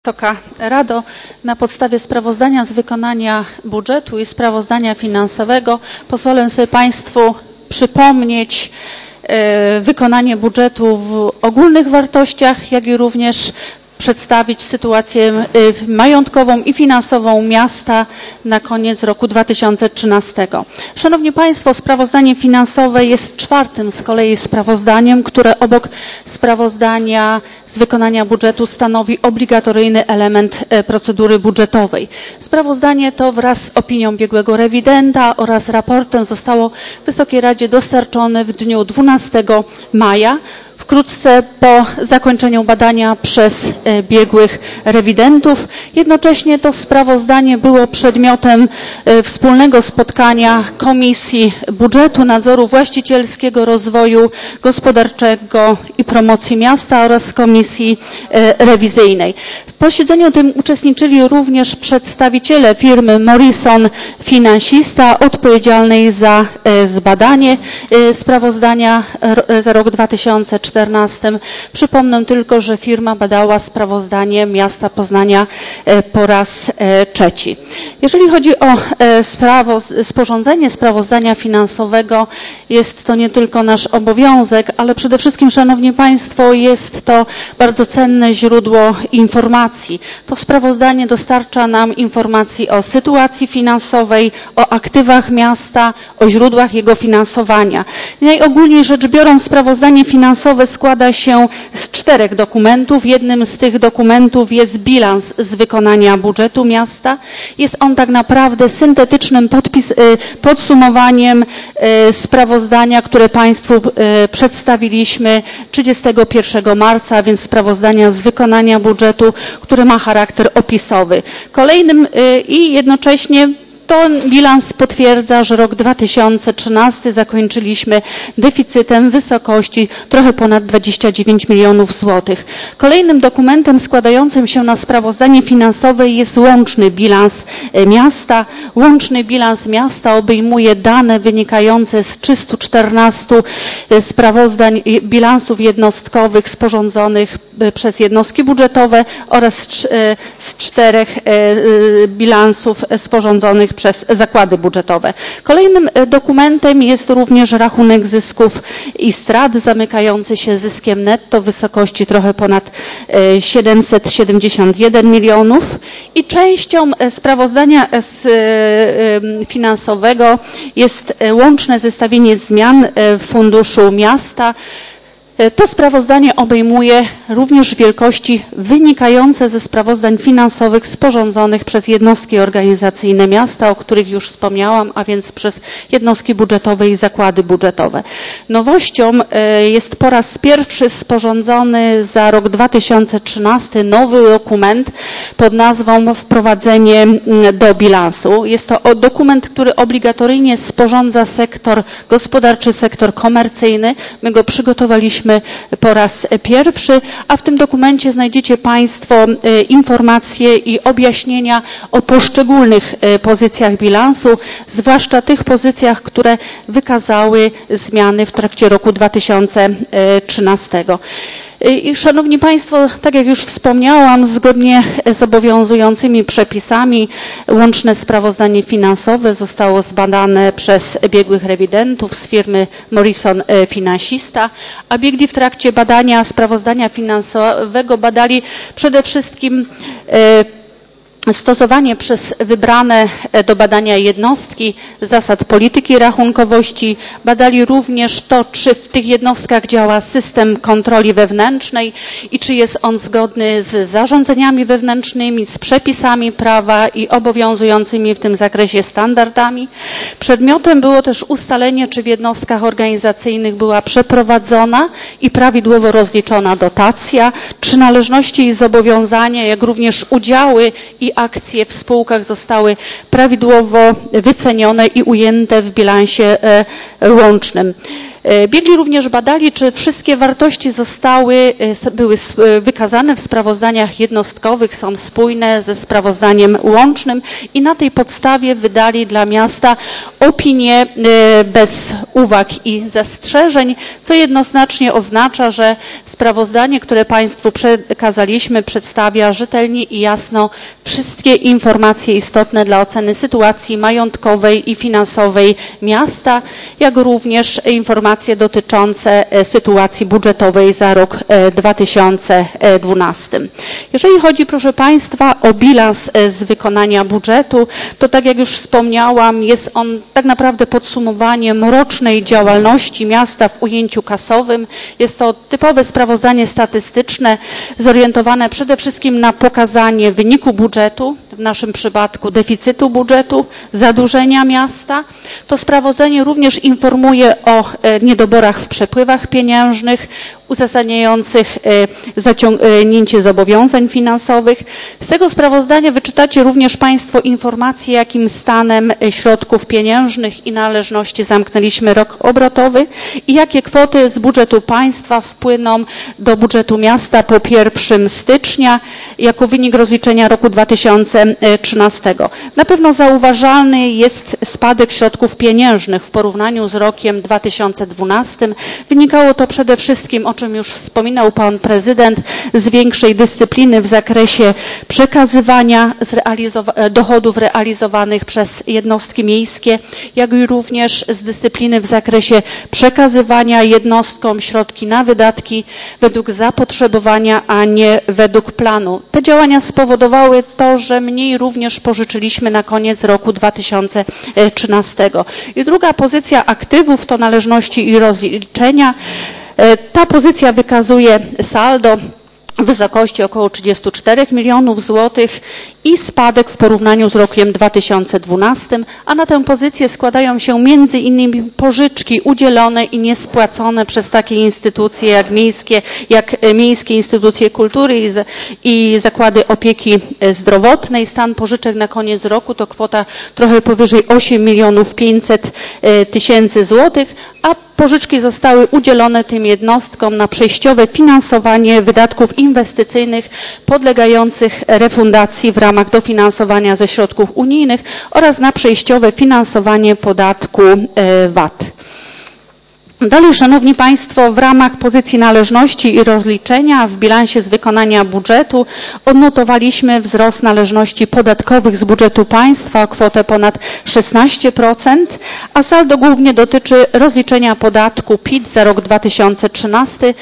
Wysoka Rado, na podstawie sprawozdania z wykonania budżetu i sprawozdania finansowego pozwolę sobie Państwu przypomnieć wykonanie budżetu w ogólnych wartościach, jak i również przedstawić sytuację majątkową i finansową miasta na koniec roku 2013. Szanowni Państwo, sprawozdanie finansowe jest czwartym z kolei sprawozdaniem, które obok sprawozdania z wykonania budżetu stanowi obligatoryjny element procedury budżetowej. Sprawozdanie to wraz z opinią biegłego rewidenta oraz raportem zostało Wysokiej Radzie dostarczone w dniu 12 maja. Wkrótce po zakończeniu badania przez biegłych rewidentów. Jednocześnie to sprawozdanie było przedmiotem wspólnego spotkania Komisji Budżetu, Nadzoru Właścicielskiego, Rozwoju Gospodarczego i Promocji Miasta oraz Komisji Rewizyjnej. W posiedzeniu tym uczestniczyli również przedstawiciele firmy Morrison Finansista odpowiedzialnej za zbadanie sprawozdania za rok 2014. Przypomnę tylko, że firma badała sprawozdanie miasta Poznania po raz trzeci. Jeżeli chodzi o sporządzenie sprawozdania finansowego, jest to nie tylko nasz obowiązek, ale przede wszystkim, Szanowni Państwo, jest to bardzo cenne źródło informacji. To sprawozdanie dostarcza nam informacji o sytuacji finansowej, o aktywach miasta, o źródłach jego finansowania. Najogólniej rzecz biorąc, sprawozdanie finansowe składa się z 4 dokumentów. Jednym z tych dokumentów jest bilans z wykonania budżetu miasta. Jest on tak naprawdę syntetycznym podsumowaniem sprawozdania, które Państwu przedstawiliśmy 31 marca, więc sprawozdania z wykonania budżetu, które ma charakter opisowy. Kolejnym i jednocześnie ten bilans potwierdza, że rok 2013 zakończyliśmy deficytem w wysokości trochę ponad 29 milionów złotych. Kolejnym dokumentem składającym się na sprawozdanie finansowe jest łączny bilans miasta. Łączny bilans miasta obejmuje dane wynikające z 314 sprawozdań bilansów jednostkowych sporządzonych przez jednostki budżetowe oraz z 4 bilansów sporządzonych przez zakłady budżetowe. Kolejnym dokumentem jest również rachunek zysków i strat zamykający się zyskiem netto w wysokości trochę ponad 771 milionów i częścią sprawozdania finansowego jest łączne zestawienie zmian w funduszu miasta. To sprawozdanie obejmuje również wielkości wynikające ze sprawozdań finansowych sporządzonych przez jednostki organizacyjne miasta, o których już wspomniałam, a więc przez jednostki budżetowe i zakłady budżetowe. Nowością jest po raz pierwszy sporządzony za rok 2013 nowy dokument pod nazwą Wprowadzenie do bilansu. Jest to dokument, który obligatoryjnie sporządza sektor gospodarczy, sektor komercyjny. My go przygotowaliśmy po raz pierwszy, a w tym dokumencie znajdziecie Państwo informacje i objaśnienia o poszczególnych pozycjach bilansu, zwłaszcza tych pozycjach, które wykazały zmiany w trakcie roku 2013. I Szanowni Państwo, tak jak już wspomniałam, zgodnie z obowiązującymi przepisami łączne sprawozdanie finansowe zostało zbadane przez biegłych rewidentów z firmy Morrison Finansista, a biegli w trakcie badania sprawozdania finansowego badali przede wszystkim stosowanie przez wybrane do badania jednostki zasad polityki rachunkowości. Badali również to, czy w tych jednostkach działa system kontroli wewnętrznej i czy jest on zgodny z zarządzeniami wewnętrznymi, z przepisami prawa i obowiązującymi w tym zakresie standardami. Przedmiotem było też ustalenie, czy w jednostkach organizacyjnych była przeprowadzona i prawidłowo rozliczona dotacja, czy należności i zobowiązania, jak również udziały i akcje w spółkach zostały prawidłowo wycenione i ujęte w bilansie łącznym. Biegli również badali, czy wszystkie wartości były wykazane w sprawozdaniach jednostkowych, są spójne ze sprawozdaniem łącznym i na tej podstawie wydali dla miasta opinię bez uwag i zastrzeżeń, co jednoznacznie oznacza, że sprawozdanie, które Państwu przekazaliśmy, przedstawia rzetelnie i jasno wszystkie informacje istotne dla oceny sytuacji majątkowej i finansowej miasta, jak również informacje dotyczące sytuacji budżetowej za rok 2012. Jeżeli chodzi, proszę Państwa, o bilans z wykonania budżetu, to tak jak już wspomniałam, jest on tak naprawdę podsumowaniem rocznej działalności miasta w ujęciu kasowym. Jest to typowe sprawozdanie statystyczne, zorientowane przede wszystkim na pokazanie wyniku budżetu, w naszym przypadku deficytu budżetu, zadłużenia miasta. To sprawozdanie również informuje o niedoborach w przepływach pieniężnych uzasadniających zaciągnięcie zobowiązań finansowych. Z tego sprawozdania wyczytacie również Państwo informacje, jakim stanem środków pieniężnych i należności zamknęliśmy rok obrotowy i jakie kwoty z budżetu państwa wpłyną do budżetu miasta po 1 stycznia jako wynik rozliczenia roku 2013. Na pewno zauważalny jest spadek środków pieniężnych w porównaniu z rokiem 2012. Wynikało to przede wszystkim, o czym już wspominał Pan Prezydent, z większej dyscypliny w zakresie przekazywania dochodów realizowanych przez jednostki miejskie, jak i również z dyscypliny w zakresie przekazywania jednostkom środki na wydatki według zapotrzebowania, a nie według planu. Te działania spowodowały to, że mniej również pożyczyliśmy na koniec roku 2013. I druga pozycja aktywów to należności i rozliczenia. Ta pozycja wykazuje saldo w wysokości około 34 milionów złotych i spadek w porównaniu z rokiem 2012, a na tę pozycję składają się między innymi pożyczki udzielone i niespłacone przez takie instytucje jak miejskie instytucje kultury i zakłady opieki zdrowotnej. Stan pożyczek na koniec roku to kwota trochę powyżej 8 milionów 500 tysięcy złotych, a pożyczki zostały udzielone tym jednostkom na przejściowe finansowanie wydatków inwestycyjnych podlegających refundacji w ramach dofinansowania ze środków unijnych oraz na przejściowe finansowanie podatku VAT. Dalej, Szanowni Państwo, w ramach pozycji należności i rozliczenia w bilansie z wykonania budżetu odnotowaliśmy wzrost należności podatkowych z budżetu państwa o kwotę ponad 16%, a saldo głównie dotyczy rozliczenia podatku PIT za rok 2013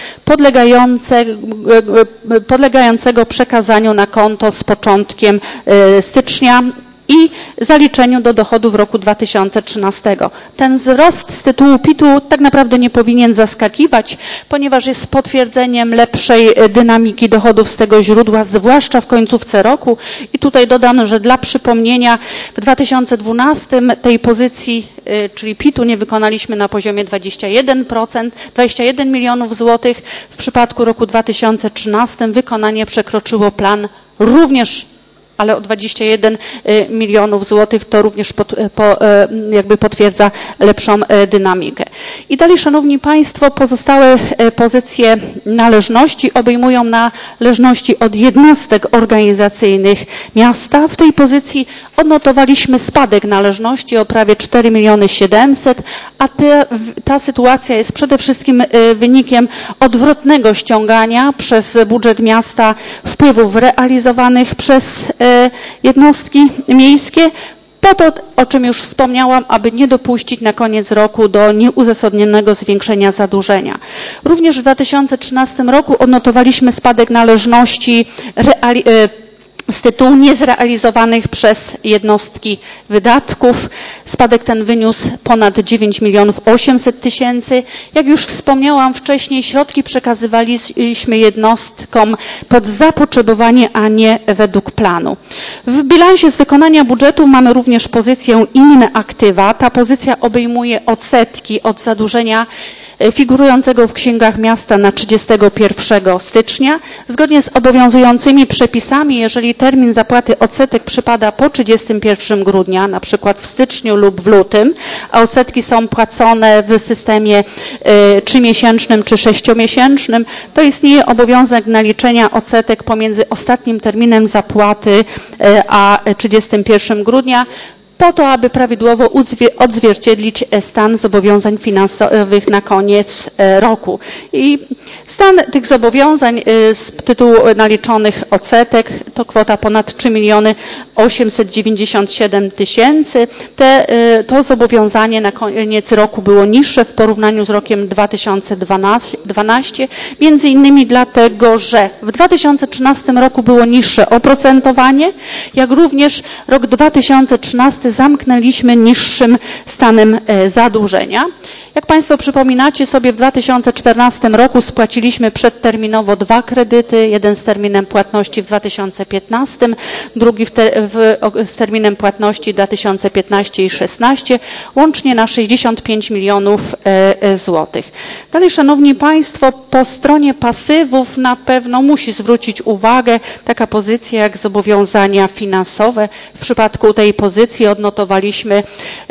podlegającego przekazaniu na konto z początkiem stycznia i zaliczeniu do dochodów roku 2013. Ten wzrost z tytułu PIT-u tak naprawdę nie powinien zaskakiwać, ponieważ jest potwierdzeniem lepszej dynamiki dochodów z tego źródła, zwłaszcza w końcówce roku. I tutaj dodam, że dla przypomnienia w 2012 tej pozycji, czyli PIT-u, nie wykonaliśmy na poziomie 21%, 21 milionów złotych. W przypadku roku 2013 wykonanie przekroczyło plan również, ale o 21 milionów złotych, to również jakby potwierdza lepszą dynamikę. I dalej, Szanowni Państwo, pozostałe pozycje należności obejmują należności od jednostek organizacyjnych miasta. W tej pozycji odnotowaliśmy spadek należności o prawie 4 700 000, a ta sytuacja jest przede wszystkim wynikiem odwrotnego ściągania przez budżet miasta wpływów realizowanych przez jednostki miejskie, po to, o czym już wspomniałam, aby nie dopuścić na koniec roku do nieuzasadnionego zwiększenia zadłużenia. Również w 2013 roku odnotowaliśmy spadek należności z tytułu niezrealizowanych przez jednostki wydatków. Spadek ten wyniósł ponad 9 800 000. Jak już wspomniałam wcześniej, środki przekazywaliśmy jednostkom pod zapotrzebowanie, a nie według planu. W bilansie z wykonania budżetu mamy również pozycję inne aktywa. Ta pozycja obejmuje odsetki od zadłużenia figurującego w księgach miasta na 31 stycznia. Zgodnie z obowiązującymi przepisami, jeżeli termin zapłaty odsetek przypada po 31 grudnia, na przykład w styczniu lub w lutym, a odsetki są płacone w systemie 3-miesięcznym czy 6-miesięcznym, to istnieje obowiązek naliczenia odsetek pomiędzy ostatnim terminem zapłaty a 31 grudnia, po to, aby prawidłowo odzwierciedlić stan zobowiązań finansowych na koniec roku. I stan tych zobowiązań z tytułu naliczonych odsetek to kwota ponad 3 897 000. To zobowiązanie na koniec roku było niższe w porównaniu z rokiem 2012, między innymi dlatego, że w 2013 roku było niższe oprocentowanie, jak również rok 2013 zamknęliśmy niższym stanem zadłużenia. Jak Państwo przypominacie sobie, w 2014 roku spłaciliśmy przedterminowo 2 kredyty, jeden z terminem płatności w 2015, drugi z terminem płatności 2015 i 2016, łącznie na 65 milionów złotych. Dalej, Szanowni Państwo, po stronie pasywów na pewno musi zwrócić uwagę taka pozycja jak zobowiązania finansowe. W przypadku tej pozycji odnotowaliśmy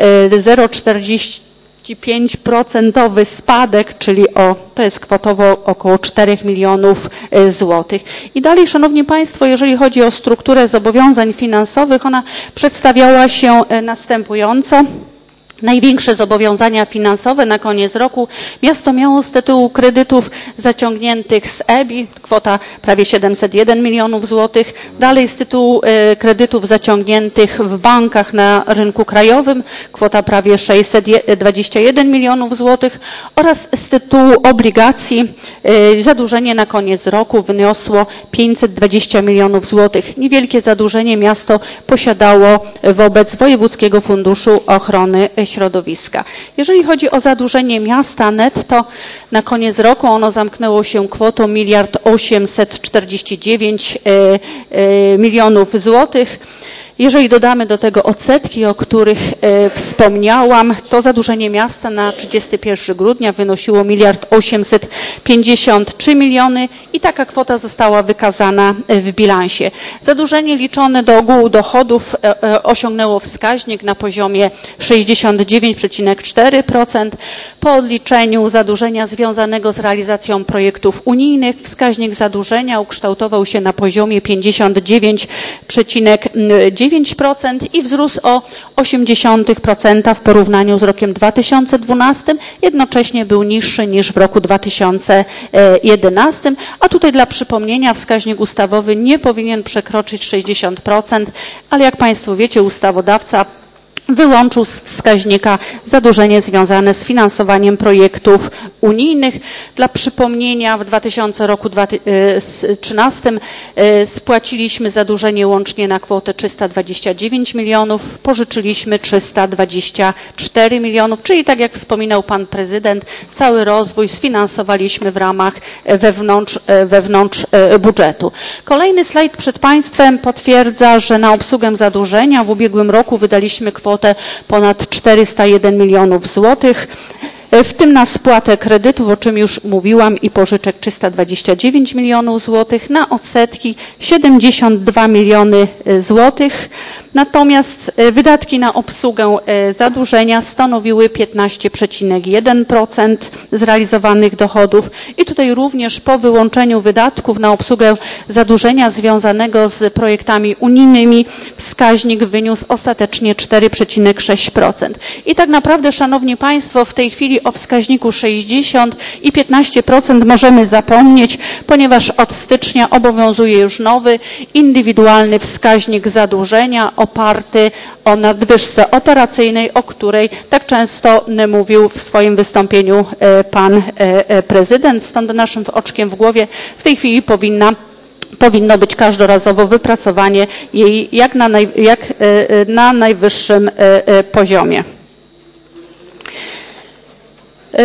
0,45% spadek, czyli to jest kwotowo około 4 milionów złotych. I dalej, Szanowni Państwo, jeżeli chodzi o strukturę zobowiązań finansowych, ona przedstawiała się następująco. Największe zobowiązania finansowe na koniec roku miasto miało z tytułu kredytów zaciągniętych z EBI, kwota prawie 701 milionów złotych. Dalej z tytułu kredytów zaciągniętych w bankach na rynku krajowym, kwota prawie 621 milionów złotych oraz z tytułu obligacji zadłużenie na koniec roku wyniosło 520 milionów złotych. Niewielkie zadłużenie miasto posiadało wobec Wojewódzkiego Funduszu Ochrony Środowiska. Jeżeli chodzi o zadłużenie miasta netto, na koniec roku ono zamknęło się kwotą 1 849 milionów złotych. Jeżeli dodamy do tego odsetki, o których wspomniałam, to zadłużenie miasta na 31 grudnia wynosiło 1 853 miliony i taka kwota została wykazana w bilansie. Zadłużenie liczone do ogółu dochodów osiągnęło wskaźnik na poziomie 69,4%. Po odliczeniu zadłużenia związanego z realizacją projektów unijnych wskaźnik zadłużenia ukształtował się na poziomie 59,9% i wzrósł o 0,8% w porównaniu z rokiem 2012. Jednocześnie był niższy niż w roku 2011, a tutaj dla przypomnienia wskaźnik ustawowy nie powinien przekroczyć 60%, ale jak Państwo wiecie, ustawodawca wyłączył z wskaźnika zadłużenie związane z finansowaniem projektów unijnych. Dla przypomnienia w 2013 spłaciliśmy zadłużenie łącznie na kwotę 329 milionów, pożyczyliśmy 324 milionów, czyli tak jak wspominał Pan Prezydent, cały rozwój sfinansowaliśmy w ramach wewnątrz budżetu. Kolejny slajd przed Państwem potwierdza, że na obsługę zadłużenia w ubiegłym roku wydaliśmy kwotę ponad 401 milionów złotych, w tym na spłatę kredytów, o czym już mówiłam, i pożyczek 329 milionów złotych, na odsetki 72 miliony złotych. Natomiast wydatki na obsługę zadłużenia stanowiły 15,1% zrealizowanych dochodów i tutaj również po wyłączeniu wydatków na obsługę zadłużenia związanego z projektami unijnymi wskaźnik wyniósł ostatecznie 4,6%. I tak naprawdę, Szanowni Państwo, w tej chwili o wskaźniku 60 i 15% możemy zapomnieć, ponieważ od stycznia obowiązuje już nowy, indywidualny wskaźnik zadłużenia oparty o nadwyżce operacyjnej, o której tak często mówił w swoim wystąpieniu Pan Prezydent. Stąd naszym oczkiem w głowie w tej chwili powinno być każdorazowo wypracowanie jej jak na najwyższym poziomie.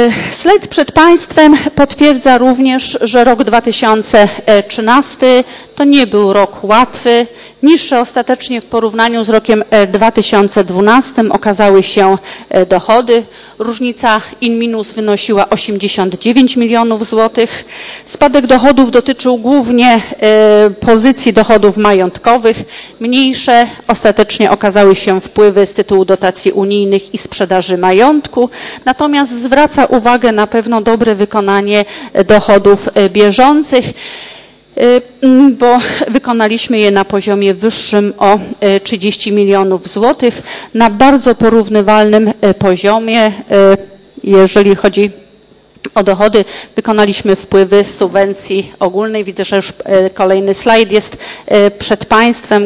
Slajd przed Państwem potwierdza również, że rok 2013 To nie był rok łatwy. Niższe ostatecznie w porównaniu z rokiem 2012 okazały się dochody. Różnica in minus wynosiła 89 milionów złotych. Spadek dochodów dotyczył głównie pozycji dochodów majątkowych. Mniejsze ostatecznie okazały się wpływy z tytułu dotacji unijnych i sprzedaży majątku. Natomiast zwraca uwagę na pewno dobre wykonanie dochodów bieżących, bo wykonaliśmy je na poziomie wyższym o 30 milionów złotych, na bardzo porównywalnym poziomie, jeżeli chodzi o dochody. Wykonaliśmy wpływy z subwencji ogólnej. Widzę, że już kolejny slajd jest przed Państwem,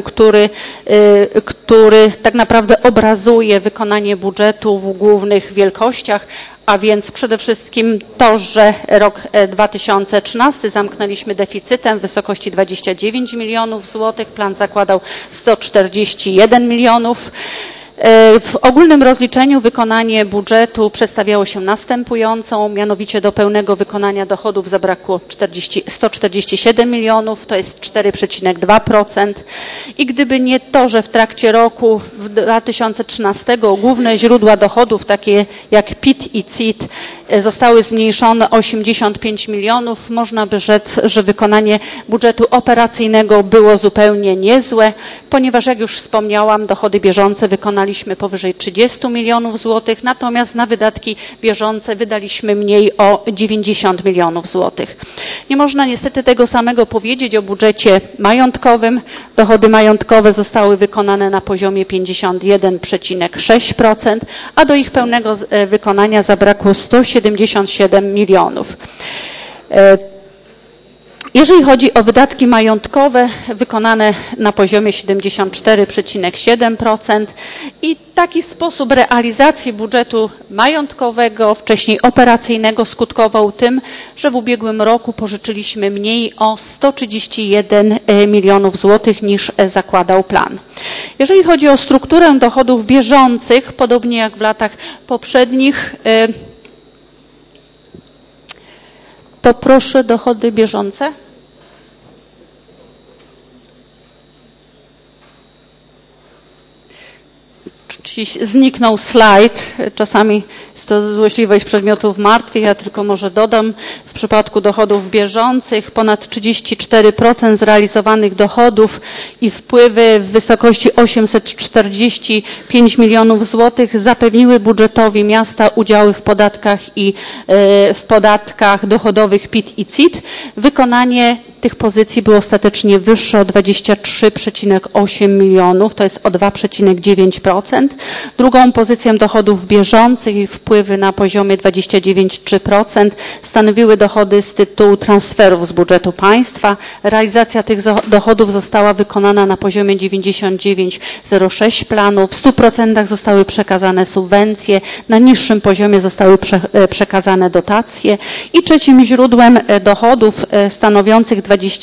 który tak naprawdę obrazuje wykonanie budżetu w głównych wielkościach, a więc przede wszystkim to, że rok 2013 zamknęliśmy deficytem w wysokości 29 milionów złotych, plan zakładał 141 milionów. W ogólnym rozliczeniu wykonanie budżetu przedstawiało się następująco, mianowicie do pełnego wykonania dochodów zabrakło 147 milionów, to jest 4,2%. I gdyby nie to, że w trakcie roku 2013 główne źródła dochodów, takie jak PIT i CIT, zostały zmniejszone o 85 milionów, można by rzec, że wykonanie budżetu operacyjnego było zupełnie niezłe, ponieważ jak już wspomniałam, dochody bieżące wykonaliśmy powyżej 30 milionów złotych, natomiast na wydatki bieżące wydaliśmy mniej o 90 milionów złotych. Nie można niestety tego samego powiedzieć o budżecie majątkowym. Dochody majątkowe zostały wykonane na poziomie 51,6%, a do ich pełnego wykonania zabrakło 177 milionów. Jeżeli chodzi o wydatki majątkowe, wykonane na poziomie 74,7% i taki sposób realizacji budżetu majątkowego, wcześniej operacyjnego, skutkował tym, że w ubiegłym roku pożyczyliśmy mniej o 131 milionów złotych niż zakładał plan. Jeżeli chodzi o strukturę dochodów bieżących, podobnie jak w latach poprzednich, poproszę dochody bieżące. Zniknął slajd, czasami jest to złośliwość przedmiotów martwych, ja tylko może dodam, w przypadku dochodów bieżących ponad 34% zrealizowanych dochodów i wpływy w wysokości 845 milionów złotych zapewniły budżetowi miasta udziały w podatkach i w podatkach dochodowych PIT i CIT. Wykonanie tych pozycji było ostatecznie wyższe o 23,8 milionów, to jest o 2,9%. Drugą pozycją dochodów bieżących i wpływy na poziomie 29,3% stanowiły dochody z tytułu transferów z budżetu państwa. Realizacja tych dochodów została wykonana na poziomie 99,06 planu. W 100% zostały przekazane subwencje, na niższym poziomie zostały przekazane dotacje i trzecim źródłem dochodów stanowiących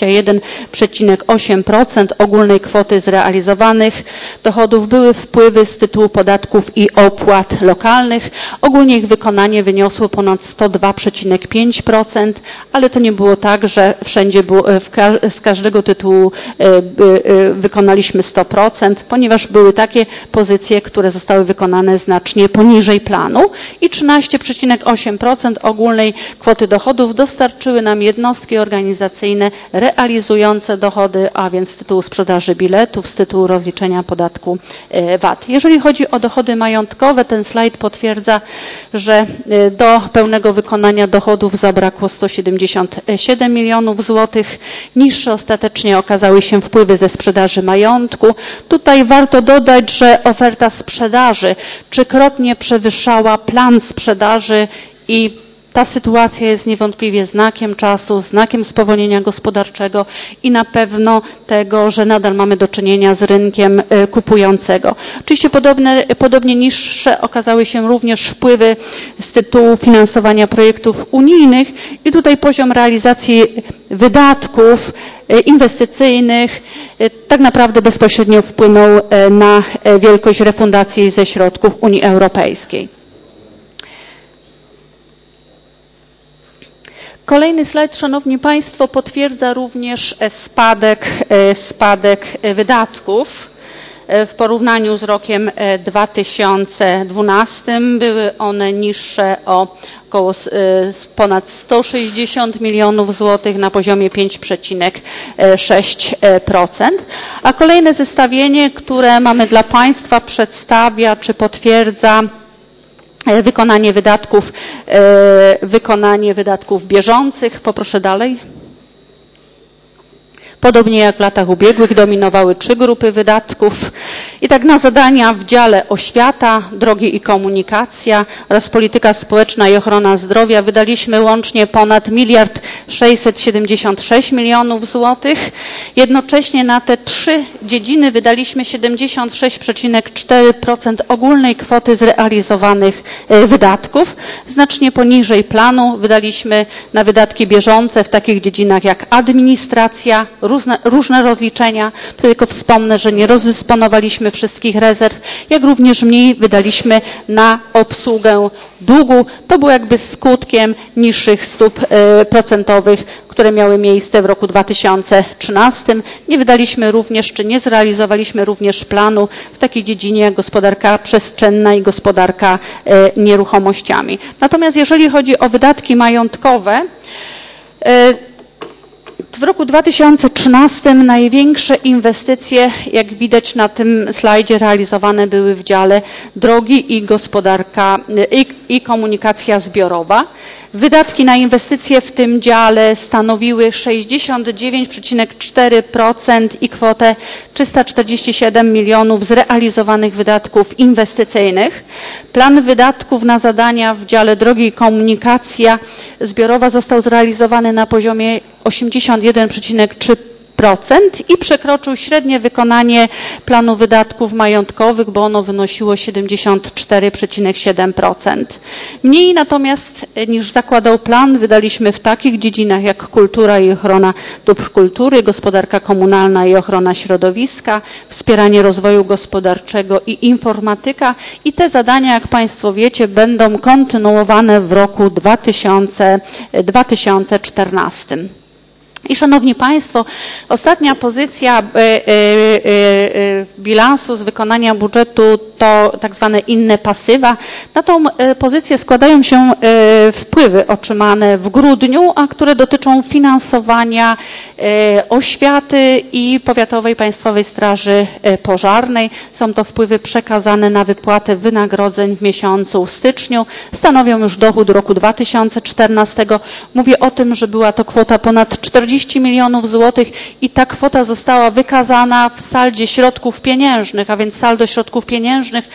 21,8% ogólnej kwoty zrealizowanych dochodów były wpływy z tytułu podatków i opłat lokalnych. Ogólnie ich wykonanie wyniosło ponad 102,5%, ale to nie było tak, że wszędzie było, z każdego tytułu wykonaliśmy 100%, ponieważ były takie pozycje, które zostały wykonane znacznie poniżej planu i 13,8% ogólnej kwoty dochodów dostarczyły nam jednostki organizacyjne realizujące dochody, a więc z tytułu sprzedaży biletów, z tytułu rozliczenia podatku VAT. Jeżeli chodzi o dochody majątkowe, ten slajd potwierdza, że do pełnego wykonania dochodów zabrakło 177 milionów złotych. Niższe ostatecznie okazały się wpływy ze sprzedaży majątku. Tutaj warto dodać, że oferta sprzedaży trzykrotnie przewyższała plan sprzedaży i ta sytuacja jest niewątpliwie znakiem czasu, znakiem spowolnienia gospodarczego i na pewno tego, że nadal mamy do czynienia z rynkiem kupującego. Oczywiście podobnie niższe okazały się również wpływy z tytułu finansowania projektów unijnych i tutaj poziom realizacji wydatków inwestycyjnych tak naprawdę bezpośrednio wpłynął na wielkość refundacji ze środków Unii Europejskiej. Kolejny slajd, Szanowni Państwo, potwierdza również spadek wydatków. W porównaniu z rokiem 2012 były one niższe o około ponad 160 milionów złotych na poziomie 5,6%. A kolejne zestawienie, które mamy dla Państwa, przedstawia czy potwierdza wykonanie wydatków bieżących. Poproszę dalej. Podobnie jak w latach ubiegłych dominowały 3 grupy wydatków. I tak na zadania w dziale oświata, drogi i komunikacja oraz polityka społeczna i ochrona zdrowia wydaliśmy łącznie ponad 1 676 milionów złotych. Jednocześnie na te 3 dziedziny wydaliśmy 76,4% ogólnej kwoty zrealizowanych wydatków. Znacznie poniżej planu wydaliśmy na wydatki bieżące w takich dziedzinach jak administracja, różne rozliczenia. Tu tylko wspomnę, że nie rozdysponowaliśmy wszystkich rezerw, jak również mniej wydaliśmy na obsługę długu. To było jakby skutkiem niższych stóp procentowych, które miały miejsce w roku 2013. Nie wydaliśmy również, czy nie zrealizowaliśmy również planu w takiej dziedzinie jak gospodarka przestrzenna i gospodarka nieruchomościami. Natomiast jeżeli chodzi o wydatki majątkowe, w roku 2013 największe inwestycje, jak widać na tym slajdzie, realizowane były w dziale drogi i gospodarka i komunikacja zbiorowa. Wydatki na inwestycje w tym dziale stanowiły 69,4% i kwotę 347 milionów zrealizowanych wydatków inwestycyjnych. Plan wydatków na zadania w dziale drogi i komunikacja zbiorowa został zrealizowany na poziomie 81,3% i przekroczył średnie wykonanie planu wydatków majątkowych, bo ono wynosiło 74,7%. Mniej natomiast niż zakładał plan wydaliśmy w takich dziedzinach jak kultura i ochrona dóbr kultury, gospodarka komunalna i ochrona środowiska, wspieranie rozwoju gospodarczego i informatyka i te zadania, jak Państwo wiecie, będą kontynuowane w roku 2014. I Szanowni Państwo, ostatnia pozycja bilansu z wykonania budżetu to tak zwane inne pasywa. Na tą pozycję składają się wpływy otrzymane w grudniu, a które dotyczą finansowania oświaty i Powiatowej Państwowej Straży Pożarnej. Są to wpływy przekazane na wypłatę wynagrodzeń w miesiącu styczniu. Stanowią już dochód roku 2014. Mówię o tym, że była to kwota ponad 40 milionów złotych i ta kwota została wykazana w saldzie środków pieniężnych, a więc saldo środków pieniężnych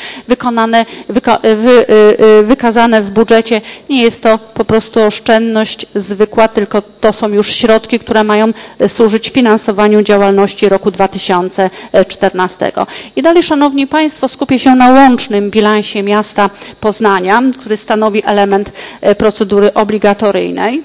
wykazane w budżecie. Nie jest to po prostu oszczędność zwykła, tylko to są już środki, które mają służyć finansowaniu działalności roku 2014. I dalej, Szanowni Państwo, skupię się na łącznym bilansie miasta Poznania, który stanowi element procedury obligatoryjnej.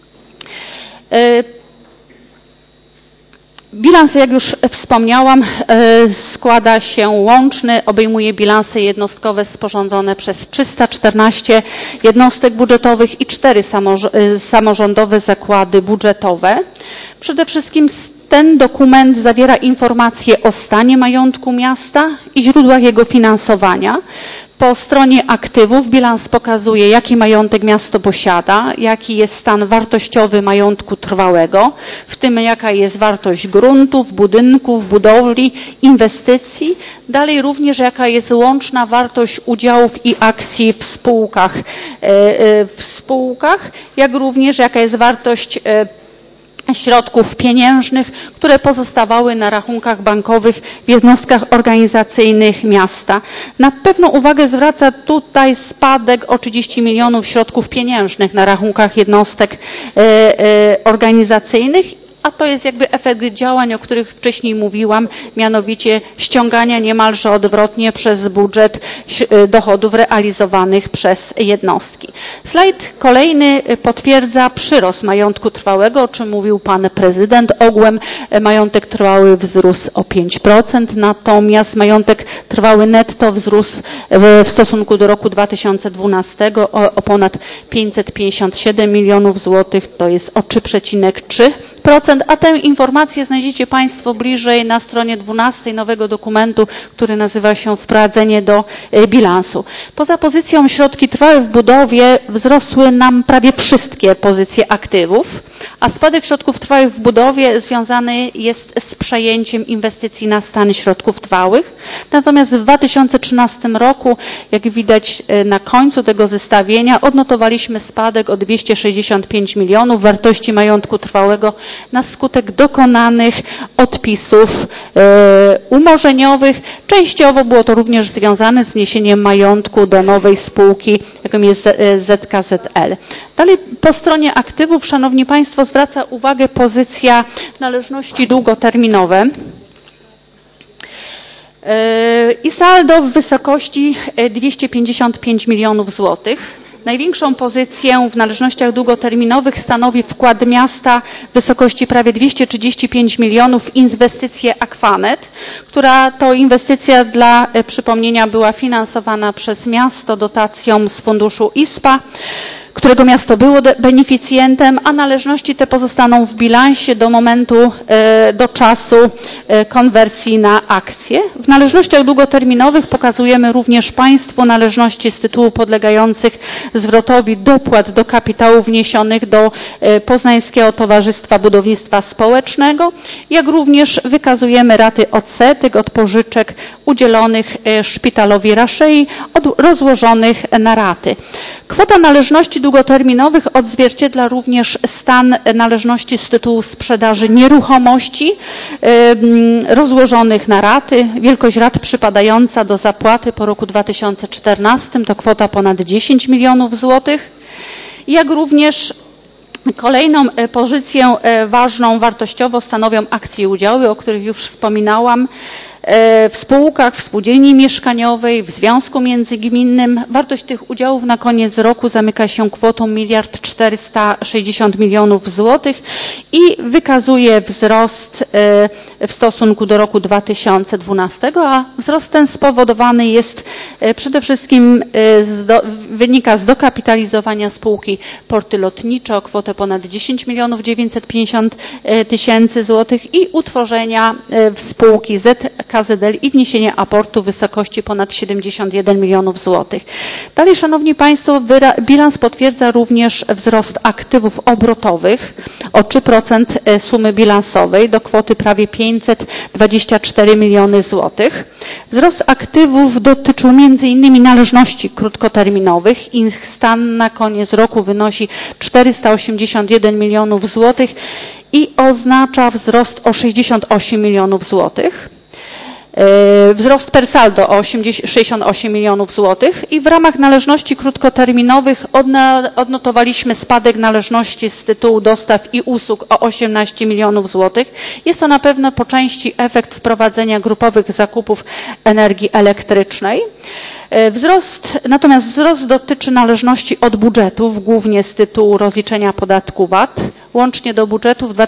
Bilans, jak już wspomniałam, składa się łączny, obejmuje bilanse jednostkowe sporządzone przez 314 jednostek budżetowych i 4 samorządowe zakłady budżetowe. Przede wszystkim ten dokument zawiera informacje o stanie majątku miasta i źródłach jego finansowania. Po stronie aktywów bilans pokazuje, jaki majątek miasto posiada, jaki jest stan wartościowy majątku trwałego, w tym jaka jest wartość gruntów, budynków, budowli, inwestycji. Dalej również jaka jest łączna wartość udziałów i akcji w spółkach, jak również jaka jest wartość środków pieniężnych, które pozostawały na rachunkach bankowych w jednostkach organizacyjnych miasta. Na pewną uwagę zwraca tutaj spadek o 30 milionów środków pieniężnych na rachunkach jednostek organizacyjnych, a to jest jakby efekt działań, o których wcześniej mówiłam, mianowicie ściągania niemalże odwrotnie przez budżet dochodów realizowanych przez jednostki. Slajd kolejny potwierdza przyrost majątku trwałego, o czym mówił Pan Prezydent. Ogółem majątek trwały wzrósł o 5%, natomiast majątek trwały netto wzrósł w stosunku do roku 2012 o ponad 557 milionów złotych, to jest o 3,3%, a tę informację znajdziecie Państwo bliżej na stronie 12 nowego dokumentu, który nazywa się Wprowadzenie do bilansu. Poza pozycją środki trwałe w budowie wzrosły nam prawie wszystkie pozycje aktywów, a spadek środków trwałych w budowie związany jest z przejęciem inwestycji na stan środków trwałych. Natomiast w 2013 roku, jak widać na końcu tego zestawienia, odnotowaliśmy spadek o 265 milionów wartości majątku trwałego na skutek dokonanych odpisów umorzeniowych. Częściowo było to również związane z wniesieniem majątku do nowej spółki, jaką jest ZKZL. Dalej po stronie aktywów, Szanowni Państwo, zwraca uwagę pozycja należności długoterminowe i saldo w wysokości 255 milionów złotych. Największą pozycję w należnościach długoterminowych stanowi wkład miasta w wysokości prawie 235 milionów w inwestycję Aquanet, która to inwestycja dla przypomnienia była finansowana przez miasto dotacją z funduszu ISPA, którego miasto było beneficjentem, a należności te pozostaną w bilansie do czasu konwersji na akcje. W należnościach długoterminowych pokazujemy również Państwu należności z tytułu podlegających zwrotowi dopłat do kapitału wniesionych do Poznańskiego Towarzystwa Budownictwa Społecznego, jak również wykazujemy raty odsetek od pożyczek udzielonych szpitalowi Raszei, rozłożonych na raty. Kwota należności długoterminowych odzwierciedla również stan należności z tytułu sprzedaży nieruchomości rozłożonych na raty. Wielkość rat przypadająca do zapłaty po roku 2014 to kwota ponad 10 milionów złotych. Jak również kolejną pozycję ważną wartościowo stanowią akcje i udziały, o których już wspominałam. W spółkach, w spółdzielni mieszkaniowej, w związku międzygminnym. Wartość tych udziałów na koniec roku zamyka się kwotą 1 460 milionów złotych i wykazuje wzrost w stosunku do roku 2012, a wzrost ten spowodowany jest przede wszystkim, wynika z dokapitalizowania spółki Porty Lotnicze o kwotę ponad 10 milionów 950 tysięcy złotych i utworzenia spółki ZKZL i wniesienia aportu w wysokości ponad 71 milionów złotych. Dalej, Szanowni Państwo, bilans potwierdza również wzrost aktywów obrotowych o 3% sumy bilansowej do kwoty prawie 524 miliony złotych. Wzrost aktywów dotyczył m.in. należności krótkoterminowych. Ich stan na koniec roku wynosi 481 milionów złotych i oznacza wzrost o 68 milionów złotych. Wzrost per saldo o 68 milionów złotych i w ramach należności krótkoterminowych odnotowaliśmy spadek należności z tytułu dostaw i usług o 18 milionów złotych. Jest to na pewno po części efekt wprowadzenia grupowych zakupów energii elektrycznej. Natomiast wzrost dotyczy należności od budżetów, głównie z tytułu rozliczenia podatku VAT. Łącznie do budżetu w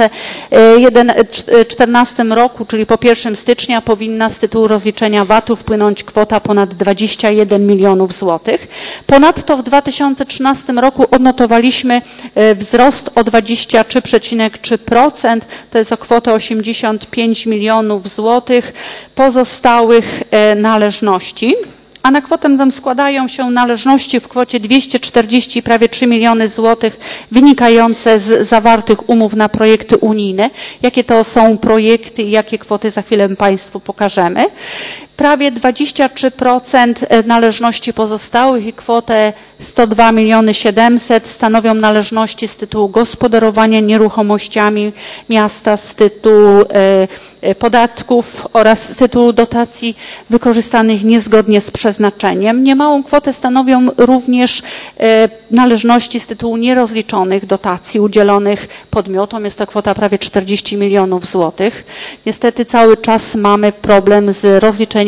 2014 roku, czyli po 1 stycznia, powinna z tytułu rozliczenia VAT-u wpłynąć kwota ponad 21 milionów złotych. Ponadto w 2013 roku odnotowaliśmy wzrost o 23,3%, to jest o kwotę 85 milionów złotych pozostałych należności. A na kwotę tę składają się należności w kwocie 240 prawie 3 miliony złotych wynikające z zawartych umów na projekty unijne. Jakie to są projekty i jakie kwoty za chwilę Państwu pokażemy. Prawie 23% należności pozostałych i kwotę 102 miliony 700 stanowią należności z tytułu gospodarowania nieruchomościami miasta, z tytułu podatków oraz z tytułu dotacji wykorzystanych niezgodnie z przeznaczeniem. Niemałą kwotę stanowią również należności z tytułu nierozliczonych dotacji udzielonych podmiotom. Jest to kwota prawie 40 milionów złotych. Niestety cały czas mamy problem z rozliczeniem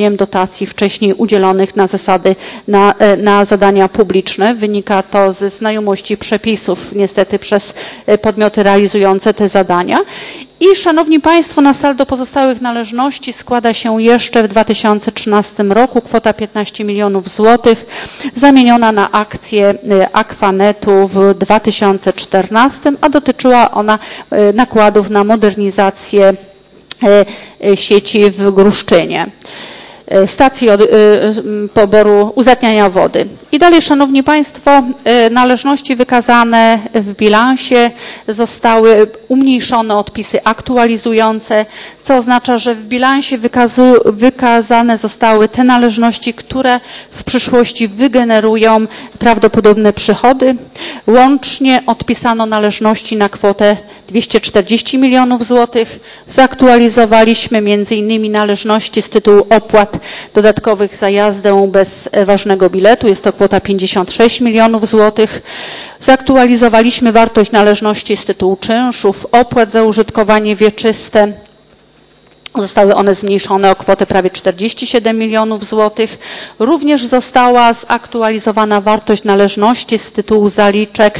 zwolnieniem dotacji wcześniej udzielonych na zadania publiczne. Wynika to ze znajomości przepisów niestety przez podmioty realizujące te zadania. I Szanowni Państwo, na saldo pozostałych należności składa się jeszcze w 2013 roku kwota 15 milionów złotych zamieniona na akcję Aquanetu w 2014, a dotyczyła ona nakładów na modernizację sieci w Gruszczynie, stacji poboru, uzdatniania wody. I dalej, Szanowni Państwo, należności wykazane w bilansie zostały umniejszone odpisy aktualizujące, co oznacza, że w bilansie wykazane zostały te należności, które w przyszłości wygenerują prawdopodobne przychody. Łącznie odpisano należności na kwotę 240 milionów złotych. Zaktualizowaliśmy m.in. należności z tytułu opłat dodatkowych za jazdę bez ważnego biletu. Jest to kwota 56 milionów złotych. Zaktualizowaliśmy wartość należności z tytułu czynszów, opłat za użytkowanie wieczyste. Zostały one zmniejszone o kwotę prawie 47 milionów złotych. Również została zaktualizowana wartość należności z tytułu zaliczek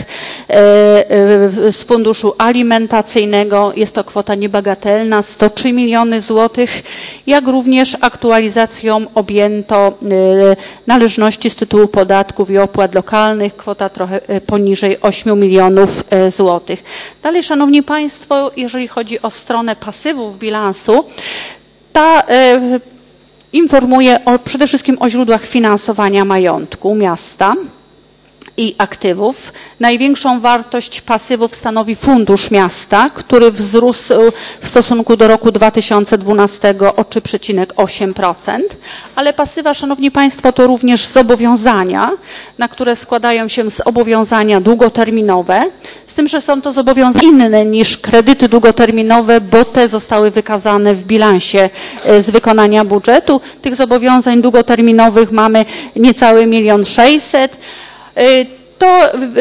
z funduszu alimentacyjnego. Jest to kwota niebagatelna, 103 miliony złotych. Jak również aktualizacją objęto należności z tytułu podatków i opłat lokalnych. Kwota trochę poniżej 8 milionów złotych. Dalej, Szanowni Państwo, jeżeli chodzi o stronę pasywów bilansu, ta informuje przede wszystkim o źródłach finansowania majątku miasta i aktywów. Największą wartość pasywów stanowi fundusz miasta, który wzrósł w stosunku do roku 2012 o 3,8%, ale pasywa, Szanowni Państwo, to również zobowiązania, na które składają się zobowiązania długoterminowe, z tym, że są to zobowiązania inne niż kredyty długoterminowe, bo te zostały wykazane w bilansie z wykonania budżetu. Tych zobowiązań długoterminowych mamy niecały 1 600 000. To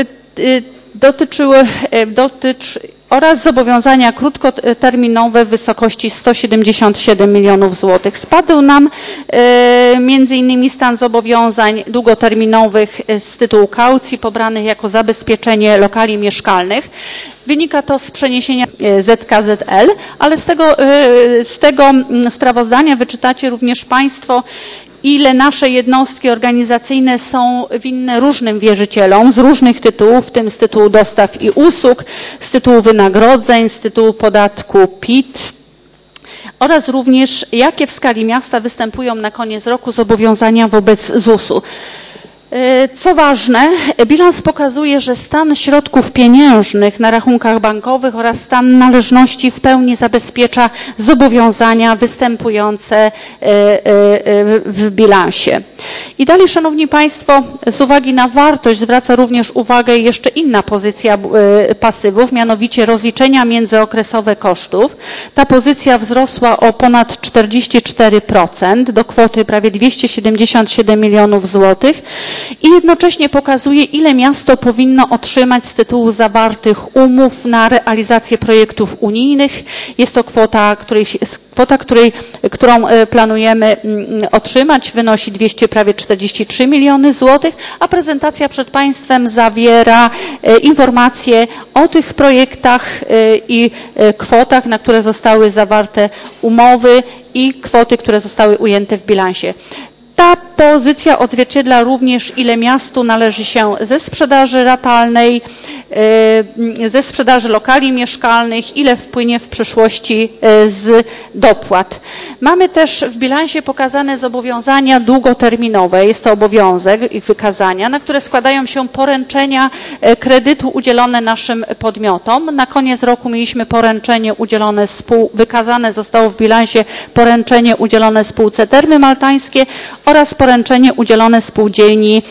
dotyczy oraz zobowiązania krótkoterminowe w wysokości 177 milionów złotych. Spadł nam między innymi stan zobowiązań długoterminowych z tytułu kaucji pobranych jako zabezpieczenie lokali mieszkalnych. Wynika to z przeniesienia ZKZL, ale z tego sprawozdania wyczytacie również Państwo, ile nasze jednostki organizacyjne są winne różnym wierzycielom z różnych tytułów, w tym z tytułu dostaw i usług, z tytułu wynagrodzeń, z tytułu podatku PIT oraz również jakie w skali miasta występują na koniec roku zobowiązania wobec ZUS-u. Co ważne, bilans pokazuje, że stan środków pieniężnych na rachunkach bankowych oraz stan należności w pełni zabezpiecza zobowiązania występujące w bilansie. I dalej, Szanowni Państwo, z uwagi na wartość zwraca również uwagę jeszcze inna pozycja pasywów, mianowicie rozliczenia międzyokresowe kosztów. Ta pozycja wzrosła o ponad 44% do kwoty prawie 277 milionów złotych. I jednocześnie pokazuje, ile miasto powinno otrzymać z tytułu zawartych umów na realizację projektów unijnych. Jest to kwota, którą planujemy otrzymać, wynosi prawie 43 miliony złotych, a prezentacja przed Państwem zawiera informacje o tych projektach i kwotach, na które zostały zawarte umowy i kwoty, które zostały ujęte w bilansie. Ta pozycja odzwierciedla również, ile miastu należy się ze sprzedaży ratalnej, ze sprzedaży lokali mieszkalnych, ile wpłynie w przyszłości z dopłat. Mamy też w bilansie pokazane zobowiązania długoterminowe. Jest to obowiązek ich wykazania, na które składają się poręczenia kredytu udzielone naszym podmiotom. Na koniec roku mieliśmy poręczenie udzielone wykazane zostało w bilansie poręczenie udzielone spółce Termy Maltańskie oraz poręczenie udzielone spółdzielni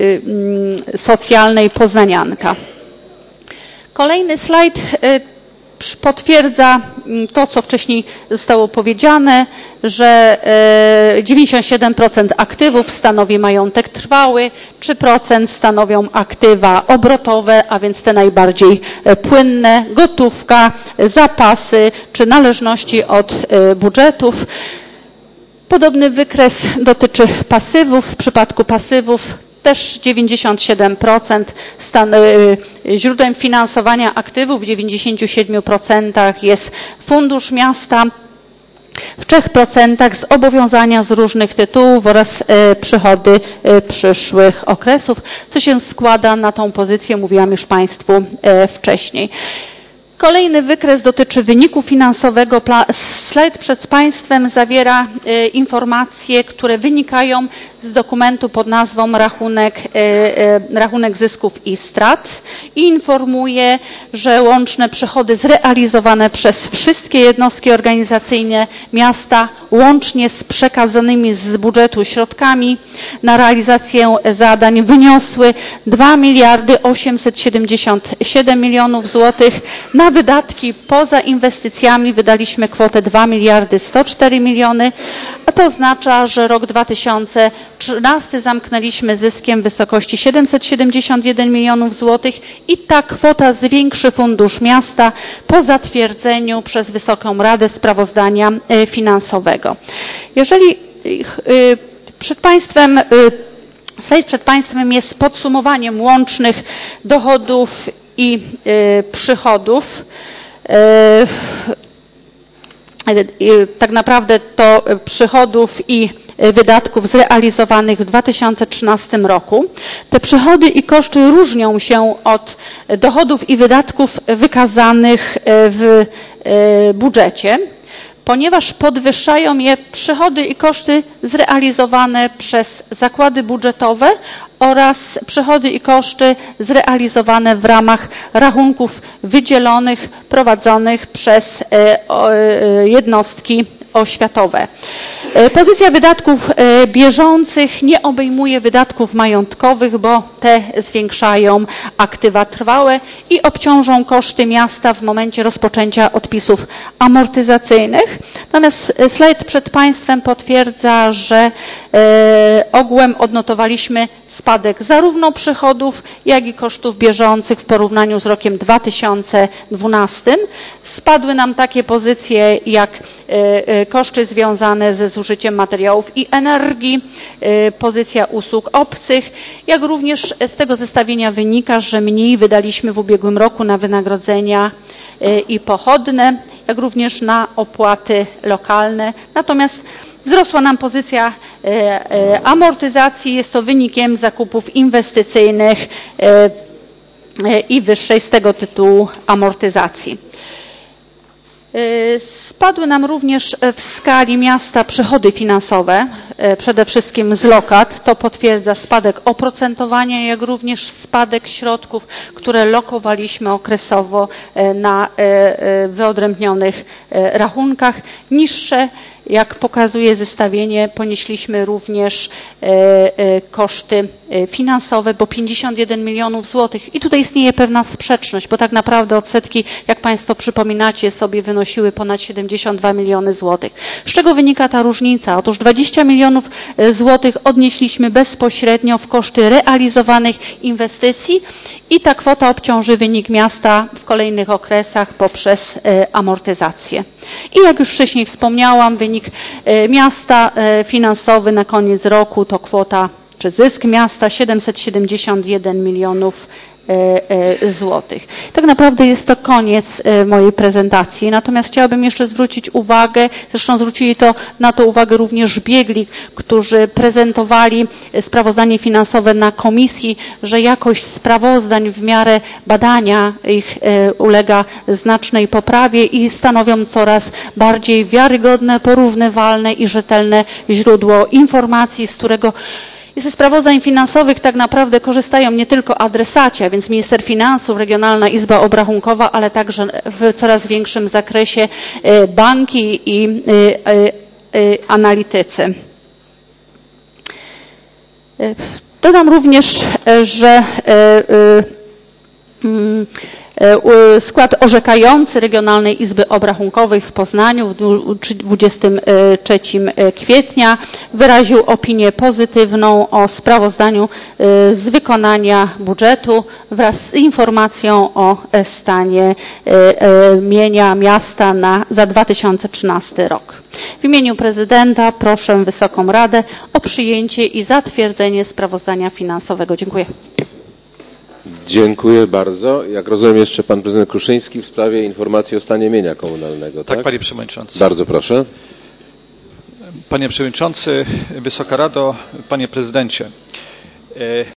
socjalnej Poznanianka. Kolejny slajd potwierdza to, co wcześniej zostało powiedziane, że 97% aktywów stanowi majątek trwały, 3% stanowią aktywa obrotowe, a więc te najbardziej płynne, gotówka, zapasy czy należności od budżetów. Podobny wykres dotyczy pasywów. W przypadku pasywów też 97% źródłem finansowania aktywów, w 97% jest fundusz miasta, w 3% zobowiązania z różnych tytułów oraz przychody przyszłych okresów, co się składa na tą pozycję, mówiłam już Państwu wcześniej. Kolejny wykres dotyczy wyniku finansowego. Slajd przed Państwem zawiera informacje, które wynikają z dokumentu pod nazwą rachunek zysków i strat i informuje, że łączne przychody zrealizowane przez wszystkie jednostki organizacyjne miasta łącznie z przekazanymi z budżetu środkami na realizację zadań wyniosły 2 877 milionów złotych. Na wydatki poza inwestycjami wydaliśmy kwotę 2 104 miliony, a to oznacza, że rok 2013 zamknęliśmy zyskiem w wysokości 771 milionów złotych i ta kwota zwiększy fundusz miasta po zatwierdzeniu przez Wysoką Radę sprawozdania finansowego. Jeżeli przed Państwem, slajd przed Państwem jest podsumowaniem łącznych dochodów i przychodów. Tak naprawdę to przychodów i wydatków zrealizowanych w 2013 roku. Te przychody i koszty różnią się od dochodów i wydatków wykazanych w budżecie, ponieważ podwyższają je przychody i koszty zrealizowane przez zakłady budżetowe oraz przychody i koszty zrealizowane w ramach rachunków wydzielonych prowadzonych przez jednostki oświatowe. Pozycja wydatków bieżących nie obejmuje wydatków majątkowych, bo te zwiększają aktywa trwałe i obciążą koszty miasta w momencie rozpoczęcia odpisów amortyzacyjnych. Natomiast slajd przed Państwem potwierdza, że ogółem odnotowaliśmy spadek zarówno przychodów, jak i kosztów bieżących w porównaniu z rokiem 2012. Spadły nam takie pozycje jak koszty związane ze zużyciem materiałów i energii, pozycja usług obcych, jak również z tego zestawienia wynika, że mniej wydaliśmy w ubiegłym roku na wynagrodzenia i pochodne, jak również na opłaty lokalne. Natomiast wzrosła nam pozycja amortyzacji, jest to wynikiem zakupów inwestycyjnych i wyższej z tego tytułu amortyzacji. Spadły nam również w skali miasta przychody finansowe, przede wszystkim z lokat. To potwierdza spadek oprocentowania, jak również spadek środków, które lokowaliśmy okresowo na wyodrębnionych rachunkach. Niższe, jak pokazuje zestawienie, ponieśliśmy również koszty finansowe, bo 51 milionów złotych. I tutaj istnieje pewna sprzeczność, bo tak naprawdę odsetki, jak Państwo przypominacie sobie, wynosiły ponad 72 miliony złotych. Z czego wynika ta różnica? Otóż 20 milionów złotych odnieśliśmy bezpośrednio w koszty realizowanych inwestycji i ta kwota obciąży wynik miasta w kolejnych okresach poprzez amortyzację. I jak już wcześniej wspomniałam, wynik miasta finansowy na koniec roku to kwota, czy zysk miasta 771 milionów złotych. Tak naprawdę jest to koniec mojej prezentacji, natomiast chciałabym jeszcze zwrócić uwagę, zresztą zwrócili na to uwagę również biegli, którzy prezentowali sprawozdanie finansowe na komisji, że jakość sprawozdań w miarę badania ich ulega znacznej poprawie i stanowią coraz bardziej wiarygodne, porównywalne i rzetelne źródło informacji, z którego ze sprawozdań finansowych tak naprawdę korzystają nie tylko adresaci, a więc Minister Finansów, Regionalna Izba Obrachunkowa, ale także w coraz większym zakresie banki i analitycy. Dodam również, że Skład orzekający Regionalnej Izby Obrachunkowej w Poznaniu w dniu 23 kwietnia wyraził opinię pozytywną o sprawozdaniu z wykonania budżetu wraz z informacją o stanie mienia miasta za 2013 rok. W imieniu prezydenta proszę Wysoką Radę o przyjęcie i zatwierdzenie sprawozdania finansowego. Dziękuję. Dziękuję bardzo. Jak rozumiem, jeszcze pan prezydent Kruszyński w sprawie informacji o stanie mienia komunalnego. Tak, panie przewodniczący. Bardzo proszę. Panie przewodniczący, Wysoka Rado, panie prezydencie.